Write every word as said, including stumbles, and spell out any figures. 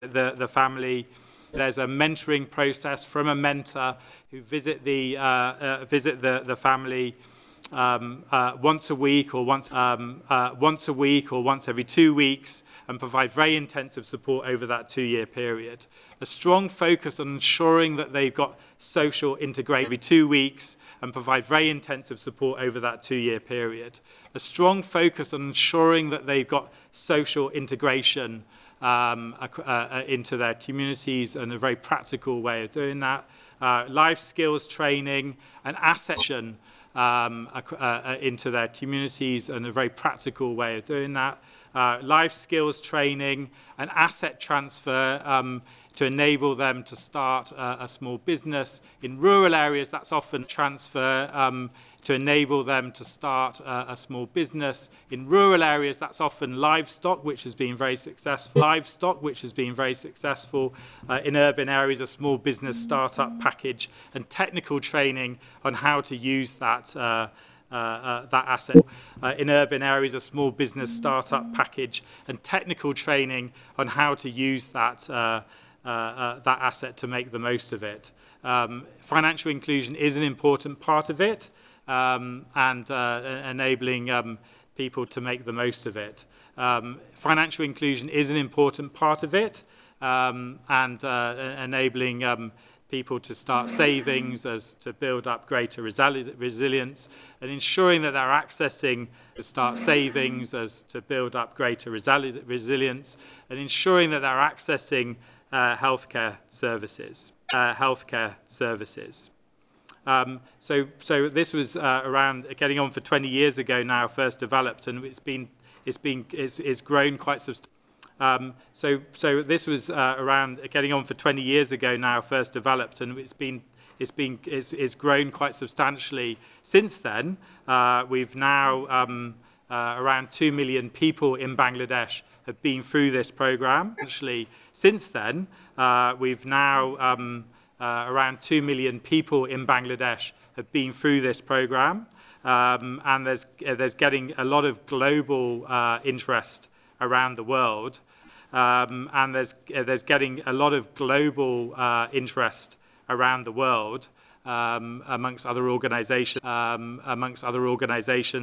the, the family. There's a mentoring process from a mentor who visit the uh, uh, visit the the family um, uh, once a week or once um, uh, once a week or once every two weeks, and provide very intensive support over that two-year period. A strong focus on ensuring that they've got social integration every two weeks and provide very intensive support over that two-year period. A strong focus on ensuring that they've got social integration Um, uh, uh, into their communities, and a very practical way of doing that. Uh, life skills training and asset um, uh, uh, into their communities, and a very practical way of doing that. Uh, life skills training and asset transfer um, to enable them to start uh, a small business. In rural areas, that's often transfer um, to enable them to start uh, a small business. In rural areas, that's often livestock, which has been very successful. Livestock, which has been very successful. Uh, in urban areas, a small business startup package and technical training on how to use that uh, uh, uh, that asset. Uh, in urban areas, a small business startup package and technical training on how to use that uh, uh, uh, that asset to make the most of it. Um, financial inclusion is an important part of it. Um, and uh, enabling um, people to make the most of it. Um, financial inclusion is an important part of it, um, and uh, enabling um, people to start savings as to build up greater resili resilience, and ensuring that they're accessing to start savings as to build up greater resili resilience, and ensuring that they're accessing uh, healthcare services. Uh, healthcare services. Um, so, so this was uh, around getting on for twenty years ago now, first developed, and it's been it's been it's, it's grown quite substantially. Um, so, so this was uh, around getting on for twenty years ago now, first developed, and it's been it's been it's, it's grown quite substantially since then. Uh, we've now um, uh, around two million people in Bangladesh have been through this program. Actually, since then, uh, we've now um, Uh, around two million people in Bangladesh have been through this program, um, and there's uh, there's getting a lot of global uh, interest around the world, um, and there's uh, there's getting a lot of global uh, interest around the world um, amongst other organizations, um, amongst other organizations.